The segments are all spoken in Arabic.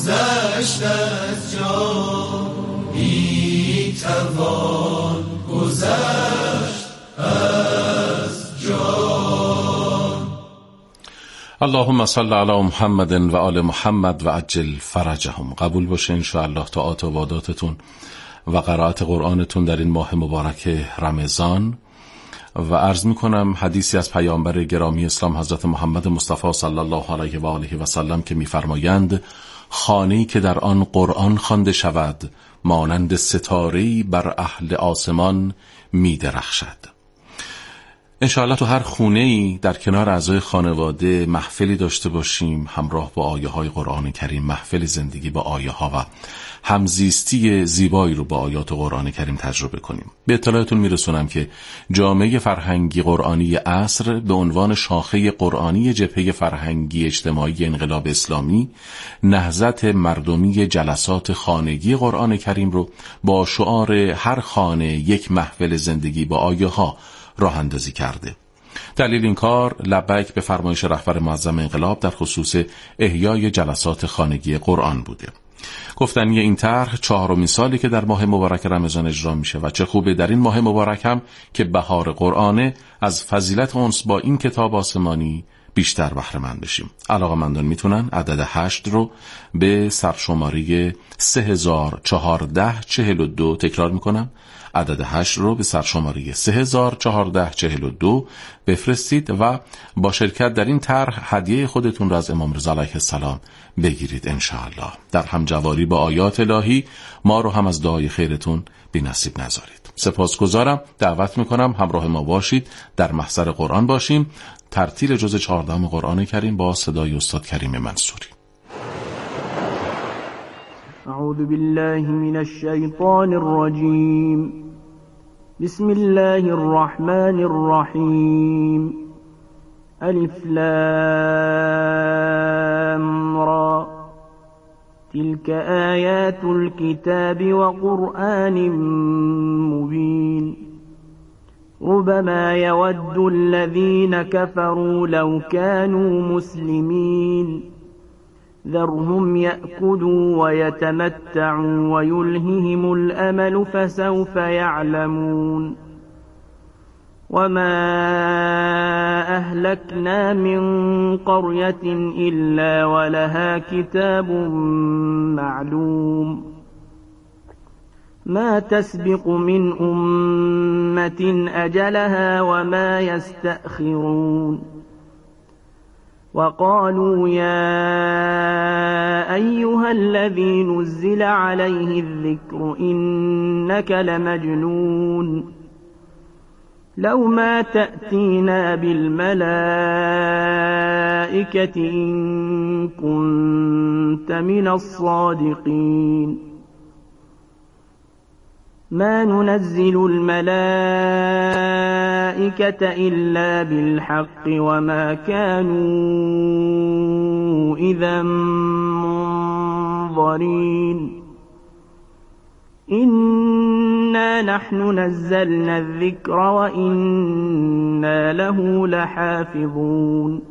گذشت از جان، بی توان گذشت از جان. اللهم صل علی محمد و آل محمد و عجل فرجهم. قبول باشه انشاءالله طاعات و عباداتتون و قرائت قرآنتون در این ماه مبارک رمضان. و عرض میکنم حدیثی از پیامبر گرامی اسلام حضرت محمد مصطفی صلی الله علیه و آله و سلم که میفرمایند خانه‌ای که در آن قرآن خوانده شود مانند ستاره‌ای بر اهل آسمان میدرخشد. انشاءالله تو هر خونه‌ای در کنار اعضای خانواده محفلی داشته باشیم همراه با آیه های قرآن کریم، محفل زندگی با آیه ها و همزیستی زیبایی رو با آیات قرآن کریم تجربه کنیم. به اطلاعتون میرسونم که جامعه فرهنگی قرآنی عصر به عنوان شاخه قرآنی جبهه فرهنگی اجتماعی انقلاب اسلامی نهضت مردمی جلسات خانگی قرآن کریم رو با شعار هر خانه یک محفل زندگی با آیه ها راه اندازی کرده. دلیل این کار لبیک به فرمایش رهبر معظم انقلاب در خصوص احیای جلسات خانگی قرآن بوده. گفتنی این طرح 4مین سالی که در ماه مبارک رمضان اجرا میشه و چه خوبه در این ماه مبارک هم که بهار قرآنه از فضیلت انس با این کتاب آسمانی بیشتر بهره مند بشیم. علاقه‌مندان میتونن عدد 8 رو به سرشماره 301442 تکرار میکنم، عدد 8 رو به سرشماره 301442 بفرستید و با شرکت در این طرح هدیه خودتون رو از امام رضا علیه السلام بگیرید انشاءالله. در همجواری با آیات الهی ما رو هم از دعای خیرتون بی نصیب نذارید. سپاسگزارم. دعوت میکنم همراه ما باشید، در محضر قرآن باشیم. ترتیل جزء 14 قرآن کریم با صدای استاد کریم منصوری. اعوذ بالله من الشیطان الرجیم. بسم الله الرحمن الرحیم. الف لام را تلك آیات الكتاب وقرآن مبین. ربما يود الذين كفروا لو كانوا مسلمين ذرهم يأكلوا ويتمتعوا ويلههم الأمل فسوف يعلمون. وما أهلكنا من قرية إلا ولها كتاب معلوم ما تسبق من أمة أجلها وما يستأخرون. وقالوا يا أيها الذي نزل عليه الذكر إنك لمجنون لو ما تأتينا بالملائكة إن كنت من الصادقين. ما ننزل الملائكة إلا بالحق وما كانوا إذا منظرين. إنا نحن نزلنا الذكر وإنا له لحافظون.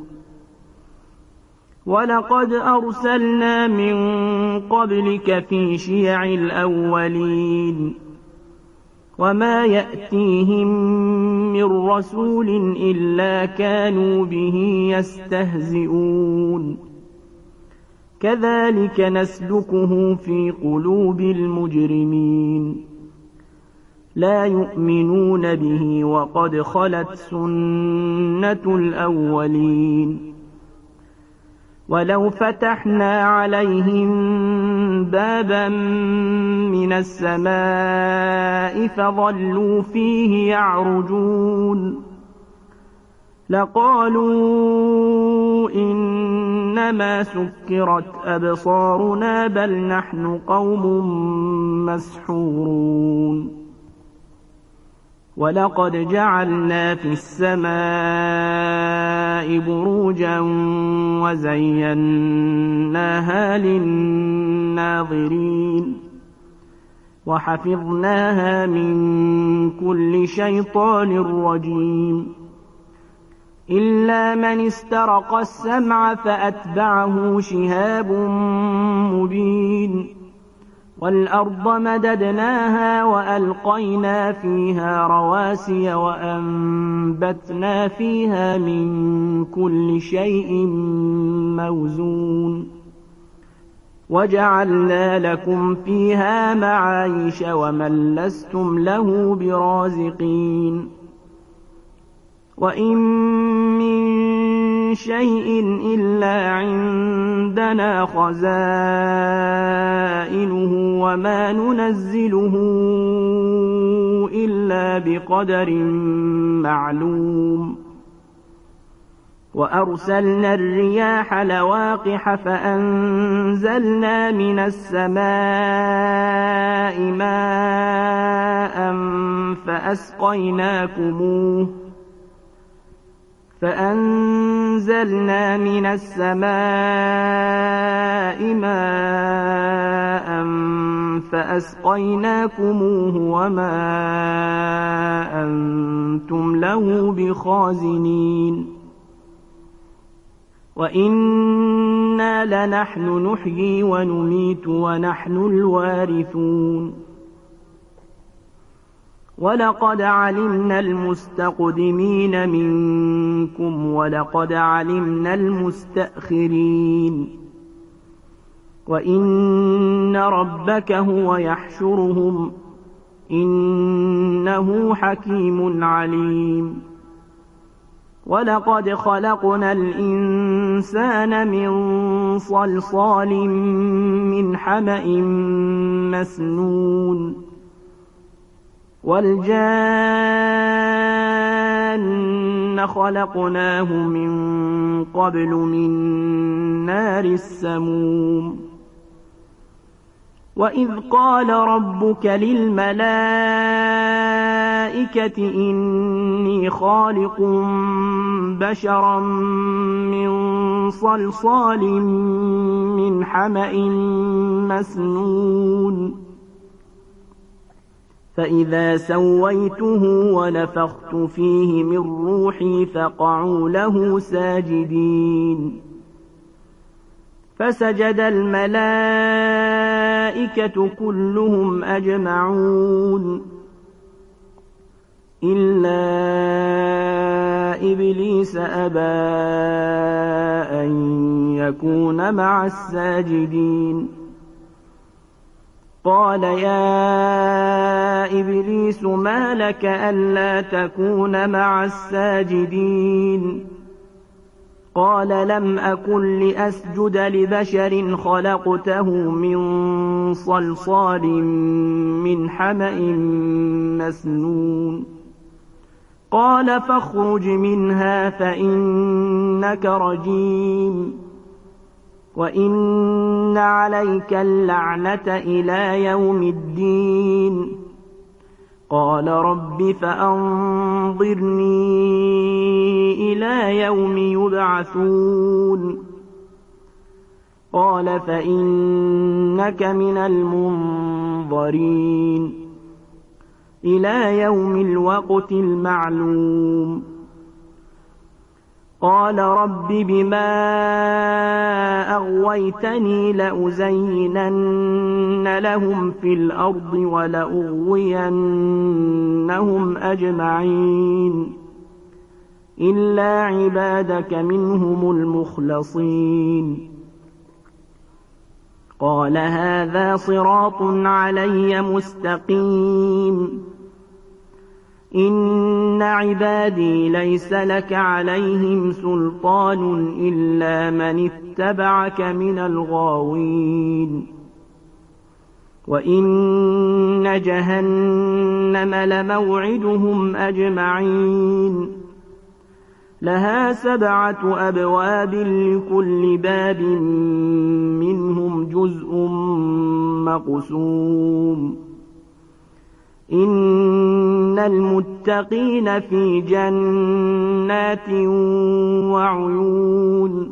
ولقد أرسلنا من قبلك في شيع الأولين وما يأتيهم من رسول إلا كانوا به يستهزئون. كذلك نسلكه في قلوب المجرمين لا يؤمنون به وقد خلت سنة الأولين. ولو فتحنا عليهم بابا من السماء فظلوا فيه يعرجون لقالوا إنما سكرت أبصارنا بل نحن قوم مسحورون. ولقد جعلنا في السماء بروجا وزيناها للناظرين وحفظناها من كل شيطان رجيم. إلا من استرق السمع فأتبعه شهاب مبين والأرض مددناها وألقينا فيها رواسي وأنبتنا فيها من كل شيء موزون وجعلنا لكم فيها معايش ومن لستم له برازقين وإن من شيء إلا عندنا خزائنه وما ننزله إلا بقدر معلوم وأرسلنا الرياح لواقح فأنزلنا من السماء ماء فأسقيناكموه وما أنتم له بخازنين وإنا لنحن نحيي ونميت ونحن الوارثون ولقد علمنا المستقدمين منكم ولقد علمنا المستأخرين وإن ربك هو يحشرهم إنه حكيم عليم ولقد خلقنا الإنسان من صلصال من حمأ مسنون والجان خلقناه من قبل من نار السموم وإذ قال ربك للملائكة إني خالق بشرا من صلصال من حمأ مسنون فإذا سويته ونفخت فيه من روحي فقعوا له ساجدين فسجد الملائكة كلهم أجمعون إلا إبليس أبى أن يكون مع الساجدين قال يا إبليس ما لك ألا تكون مع الساجدين قال لم أكن لأسجد لبشر خلقته من صلصال من حمأ مسنون قال فاخرج منها فإنك رجيم وإن عليك اللعنة إلى يوم الدين قال رب فأنظرني إلى يوم يبعثون قال فإنك من المنظرين إلى يوم الوقت المعلوم قال رب بما أغويتني لأزينن لهم في الأرض ولأغوينهم أجمعين إلا عبادك منهم المخلصين قال هذا صراط علي مستقيم إن عبادي ليس لك عليهم سلطان إلا من اتبعك من الغاوين وإن جهنم لموعدهم أجمعين لها 7 أبواب لكل باب منهم جزء مقسوم إن المتقين في جنات وعيون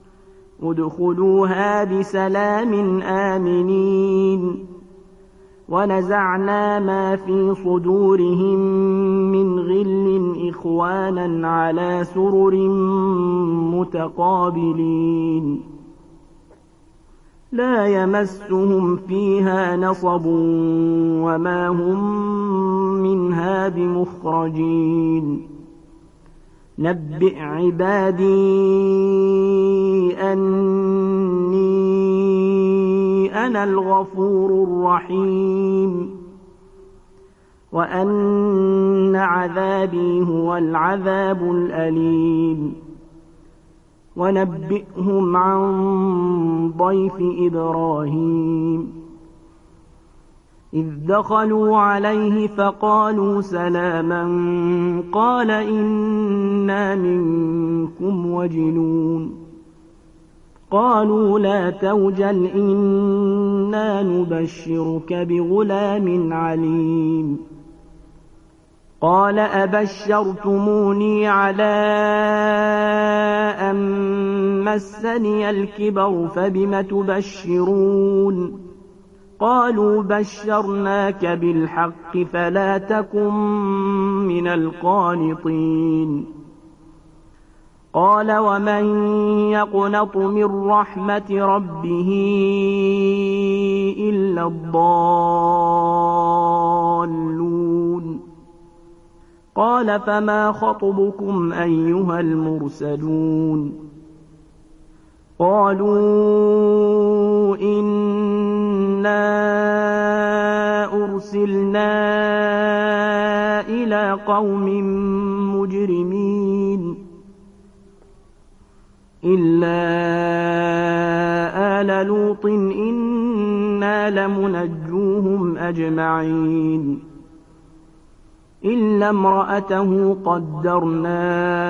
ادخلوها بسلام آمنين ونزعنا ما في صدورهم من غل إخوانا على سرر متقابلين لا يمسهم فيها نصب وما هم منها بمخرجين نبئ عبادي أني أنا الغفور الرحيم وأن عذابي هو العذاب الأليم ونبئهم عن ضيف إبراهيم إذ دخلوا عليه فقالوا سلاما قال إنا منكم وجلون قالوا لا توجل إنا نبشرك بغلام عليم قال أبشرتموني على أن مسني الكبر فبم تبشرون قالوا بشرناك بالحق فلا تكن من القانطين قال ومن يقنط من رحمة ربه إلا الضالون قال فما خطبكم أيها المرسلون قالوا إنا أرسلنا إلى قوم مجرمين إلا آل لوط إنا لمنجوهم أجمعين إلا امرأته قدرنا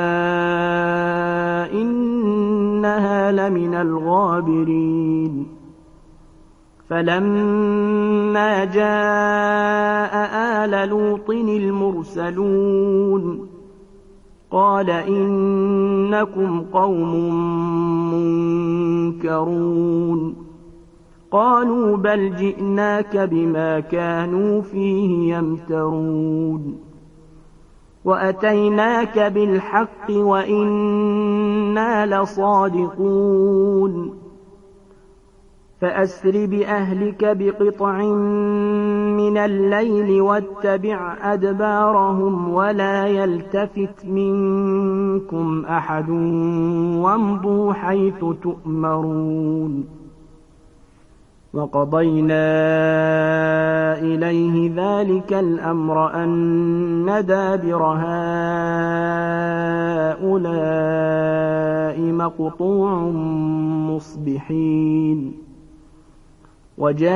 إنها لمن الغابرين فلما جاء آل لوط المرسلون قال إنكم قوم منكرون قالوا بل جئناك بما كانوا فيه يمترون وأتيناك بالحق وإنا لصادقون فأسر بأهلك بقطع من الليل واتبع أدبارهم ولا يلتفت منكم أحد وامضوا حيث تؤمرون وقضينا إليه ذلك الأمر أن دابر هؤلاء مقطوع مصبحين وجاء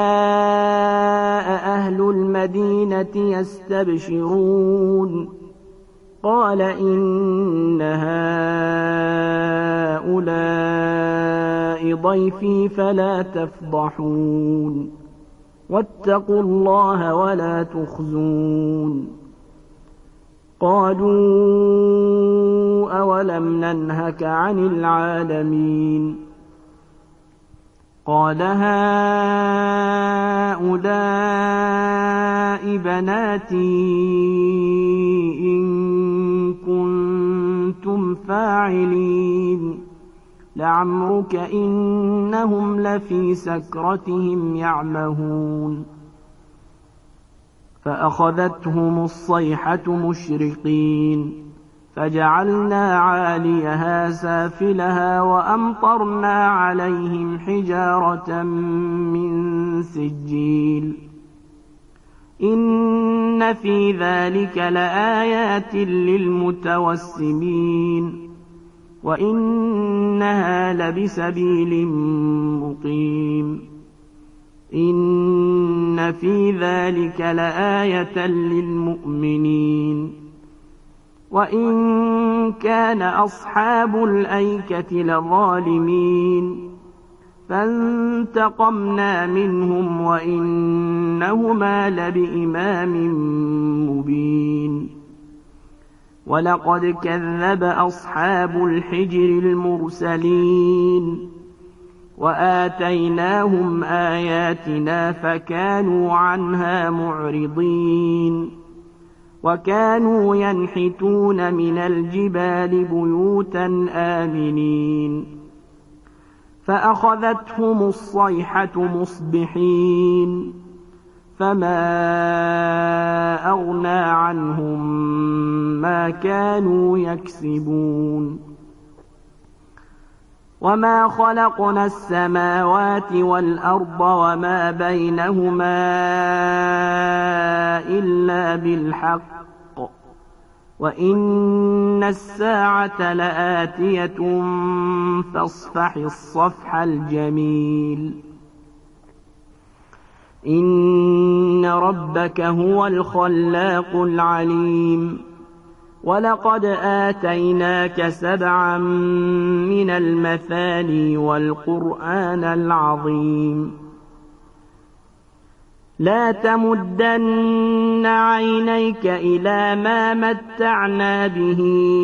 أهل المدينة يستبشرون قال إن هؤلاء ضيفي فلا تفضحون واتقوا الله ولا تخزون قالوا أولم ننهك عن العالمين قال هؤلاء بناتي إن كنتم فاعلين لعمرك إنهم لفي سكرتهم يعمهون فأخذتهم الصيحة مشرقين فجعلنا عاليها سافلها وأمطرنا عليهم حجارة من سجيل إن في ذلك لآيات للمتوسمين وإنها لبسبيل مقيم إن في ذلك لآية للمؤمنين وإن كان أصحاب الأيكة لظالمين فانتقمنا منهم وإنهما لبإمام مبين ولقد كذب أصحاب الحجر المرسلين وآتيناهم آياتنا فكانوا عنها معرضين وكانوا ينحتون من الجبال بيوتا آمنين فأخذتهم الصيحة مصبحين فما أغنى عنهم ما كانوا يكسبون وما خلقنا السماوات والأرض وما بينهما إلا بالحق وإن الساعة لآتية فاصفح الصفح الجميل إن ربك هو الخلاق العليم ولقد آتيناك 7 من المثاني والقرآن العظيم لا تمدن عينيك إلى ما متعنا به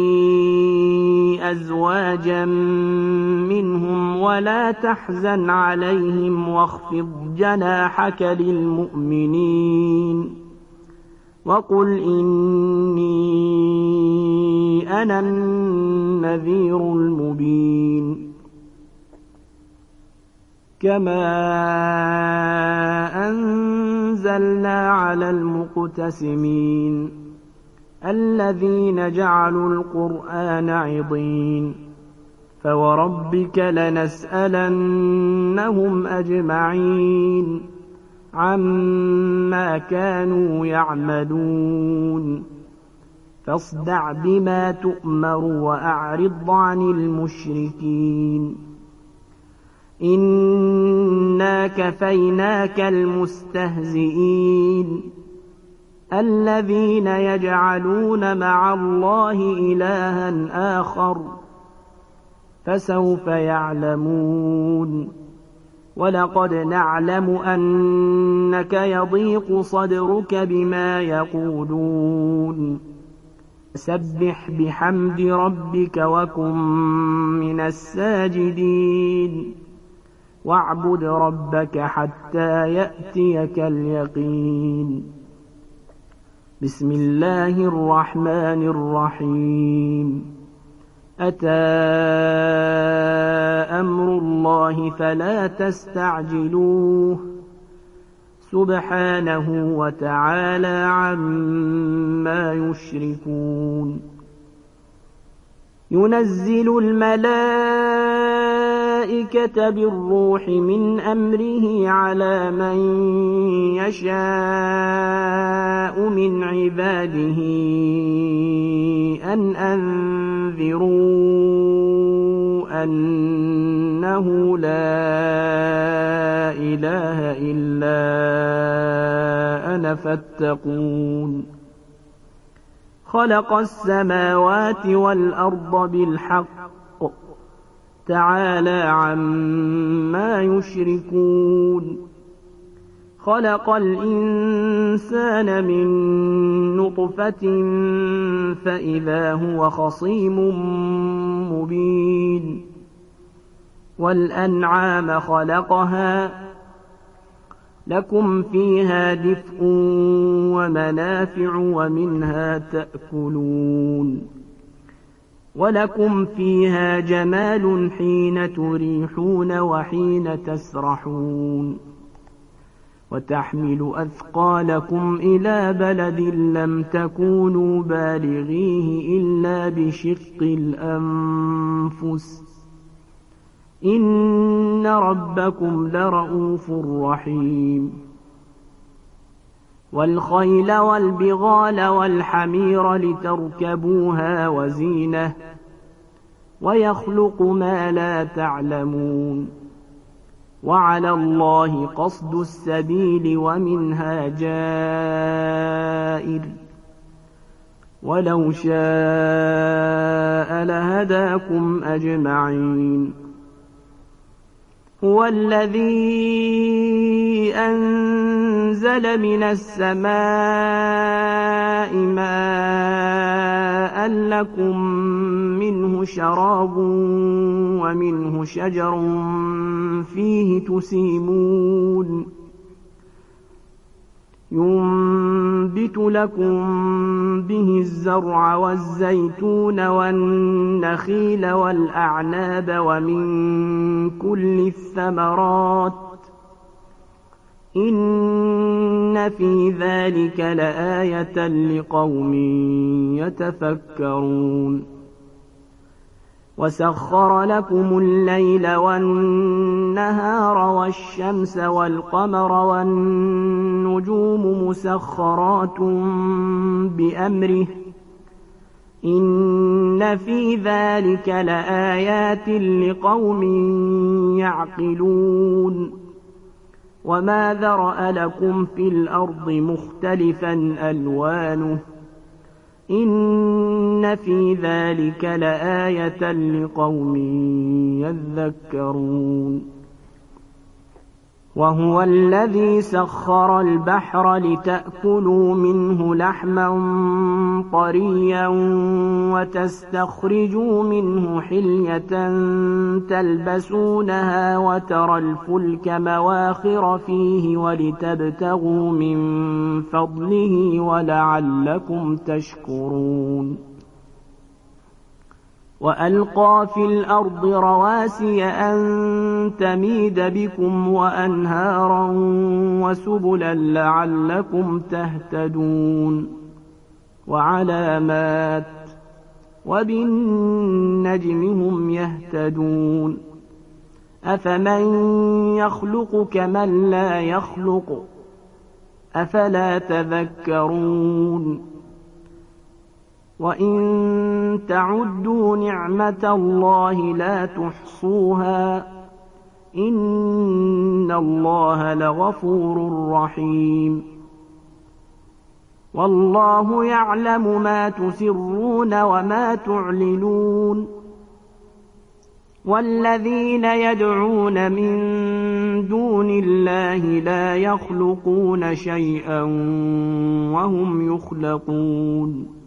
أزواجا منهم ولا تحزن عليهم واخفض جناحك للمؤمنين وقل إني أنا النذير المبين كما أنزلنا على المقتسمين الذين جعلوا القرآن عضين فوربك لنسألنهم أجمعين عما كانوا يعملون فاصدع بما تؤمر وأعرض عن المشركين إنا كفيناك المستهزئين الذين يجعلون مع الله إلها آخر فسوف يعلمون ولقد نعلم أنك يضيق صدرك بما يقولون سبح بحمد ربك وكن من الساجدين واعبد ربك حتى يأتيك اليقين بسم الله الرحمن الرحيم أتى أمر الله فلا تستعجلوه سبحانه وتعالى عما يشركون ينزل الملائكة بالروح من أمره على من يشاء من عباده أن أنذروا أنه لا إله إلا أنا فاتقون خلق السماوات والأرض بالحق تعالى عما يشركون خلق الإنسان من نطفة فإذا هو خصيم مبين والأنعام خلقها لكم فيها دفء ومنافع ومنها تأكلون ولكم فيها جمال حين تريحون وحين تسرحون وتحمل أثقالكم إلى بلد لم تكونوا بالغيه إلا بشق الأنفس إن ربكم لرؤوف رحيم والخيل والبغال والحمير لتركبوها وزينة ويخلق ما لا تعلمون وعلى الله قصد السبيل ومنها جائر ولو شاء لهداكم أجمعين هو الذي أنزل من السماء ماء لكم منه شراب ومنه شجر فيه تسيمون ينبت لكم به الزرع والزيتون والنخيل والأعناب ومن كل الثمرات إن في ذلك لآية لقوم يتفكرون وسخر لكم الليل والنهار والشمس والقمر والنجوم مسخرات بأمره إن في ذلك لآيات لقوم يعقلون وما ذرأ لكم في الأرض مختلفا ألوانه إن في ذلك لآية لقوم يذكرون وهو الذي سخر البحر لتأكلوا منه لحما طريا وتستخرجوا منه حلية تلبسونها وترى الفلك مواخر فيه ولتبتغوا من فضله ولعلكم تشكرون وألقى في الأرض رواسي أن تميد بكم وأنهارا وسبلا لعلكم تهتدون وعلامات وبالنجم هم يهتدون أفمن يخلق كمن لا يخلق أفلا تذكرون وإن تعدوا نعمة الله لا تحصوها إن الله لغفور رحيم والله يعلم ما تسرون وما تعلنون والذين يدعون من دون الله لا يخلقون شيئا وهم يخلقون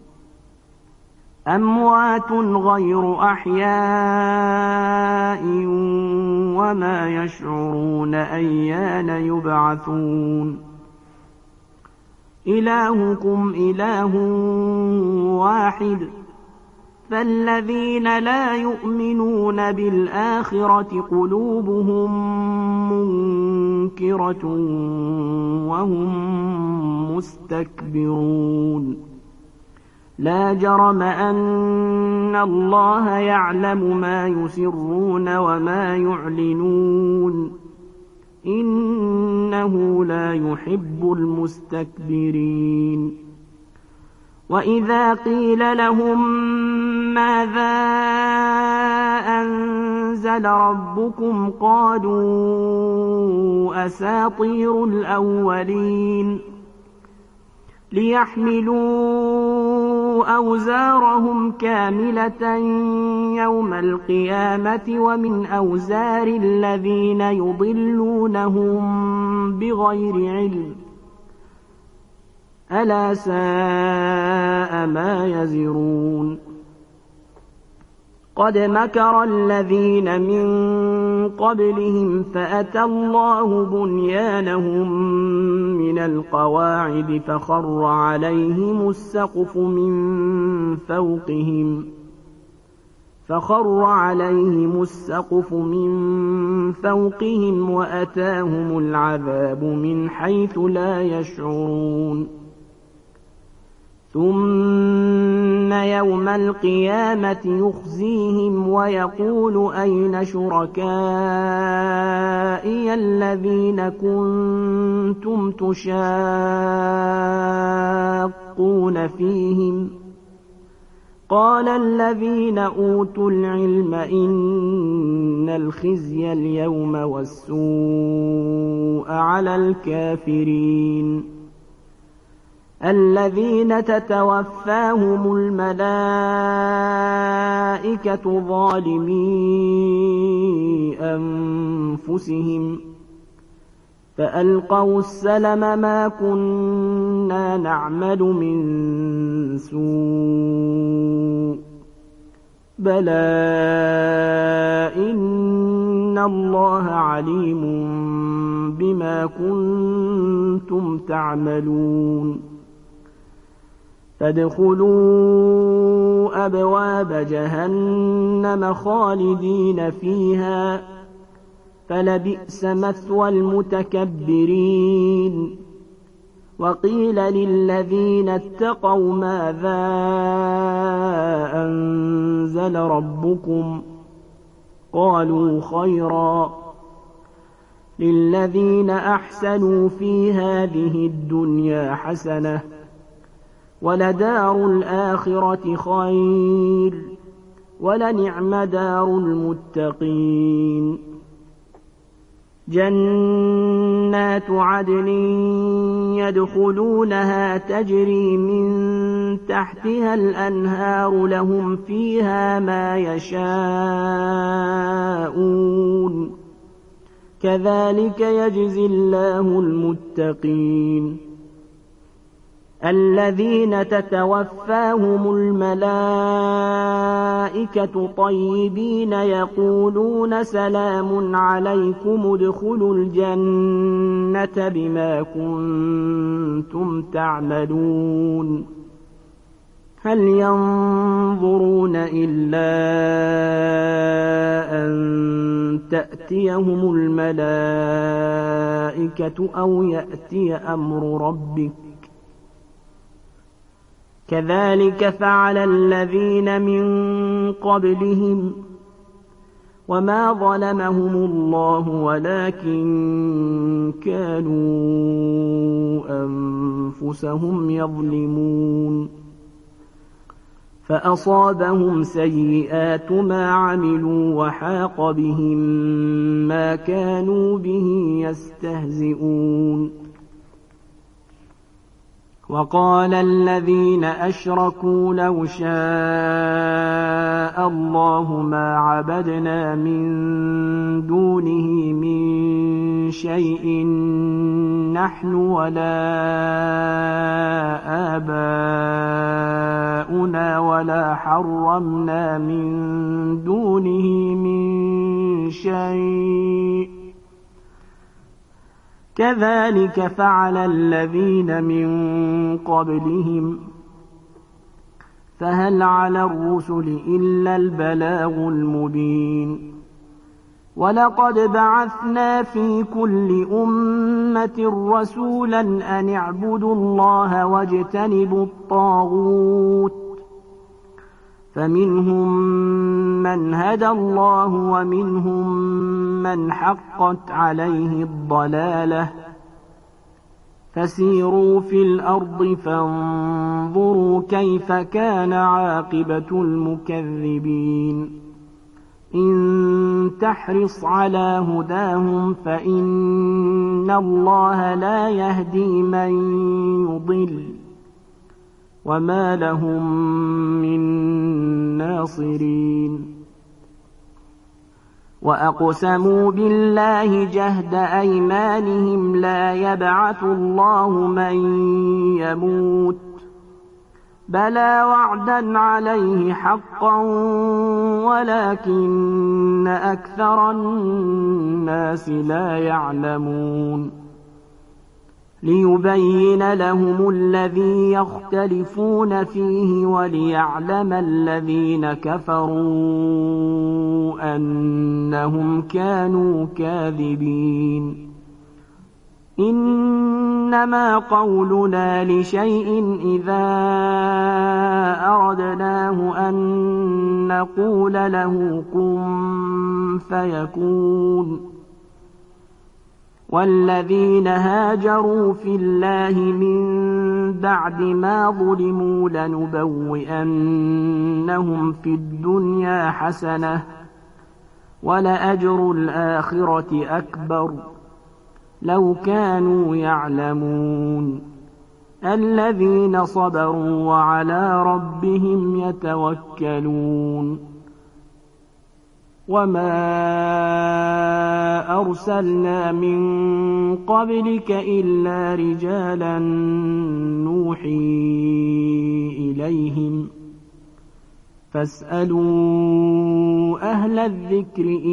أموات غير أحياء وما يشعرون أيان يبعثون إلهكم إله واحد فالذين لا يؤمنون بالآخرة قلوبهم منكرة وهم مستكبرون لا جرم أن الله يعلم ما يسرون وما يعلنون إنه لا يحب المستكبرين وإذا قيل لهم ماذا أنزل ربكم قالوا أساطير الأولين ليحملوا أوزارهم كاملة يوم القيامة ومن أوزار الذين يضلونهم بغير علم ألا ساء ما يزرون قد مكر الذين من قبلهم فأتى الله بنيانهم من القواعد فخر عليهم السقف من فوقهم وأتاهم العذاب من حيث لا يشعرون ثم يوم القيامة يخزيهم ويقول أين شركائي الذين كنتم تشاقون فيهم قال الذين أوتوا العلم إن الخزي اليوم والسوء على الكافرين الذين تتوفاهم الملائكة ظالمي أنفسهم أنفسهم فألقوا السلم ما كنا نعمل من سوء بلى إن الله عليم بما كنتم تعملون فادخلوا أبواب جهنم خالدين فيها فلبئس مثوى المتكبرين وقيل للذين اتقوا ماذا أنزل ربكم قالوا خيرا للذين أحسنوا في هذه الدنيا حسنة ولدار الآخرة خير ولنعم دار المتقين جنات عدن يدخلونها تجري من تحتها الأنهار لهم فيها ما يشاءون كذلك يجزي الله المتقين الذين تتوفاهم الملائكة طيبين يقولون سلام عليكم ادخلوا الجنة بما كنتم تعملون هل ينظرون إلا أن تأتيهم الملائكة أو يأتي أمر ربك كذلك فعل الذين من قبلهم وما ظلمهم الله ولكن كانوا أنفسهم يظلمون فأصابهم سيئات ما عملوا وحاق بهم ما كانوا به يستهزئون وقال الذين أشركوا لو شاء الله ما عبدنا من دونه من شيء نحن ولا آباؤنا ولا حرمنا من دونه من شيء كذلك فعل الذين من قبلهم فهل على الرسل إلا البلاغ المبين ولقد بعثنا في كل أمة رسولا أن اعبدوا الله واجتنبوا الطاغوت فمنهم من هدى الله ومنهم من حقت عليه الضلالة فسيروا في الأرض فانظروا كيف كان عاقبة المكذبين إن تحرص على هداهم فإن الله لا يهدي من يضل وما لهم من ناصرين وأقسموا بالله جهد أيمانهم لا يبعث الله من يموت بلى وعدا عليه حقا ولكن أكثر الناس لا يعلمون ليبين لهم الذي يختلفون فيه وليعلم الذين كفروا أنهم كانوا كاذبين إنما قولنا لشيء إذا أردناه أن نقول له كن فيكون والذين هاجروا في الله من بعد ما ظلموا لنبوئنهم في الدنيا حسنة ولأجر الآخرة أكبر لو كانوا يعلمون الذين صبروا وعلى ربهم يتوكلون وما أرسلنا من قبلك إلا رجالا نوحي إليهم فاسألوا أهل الذكر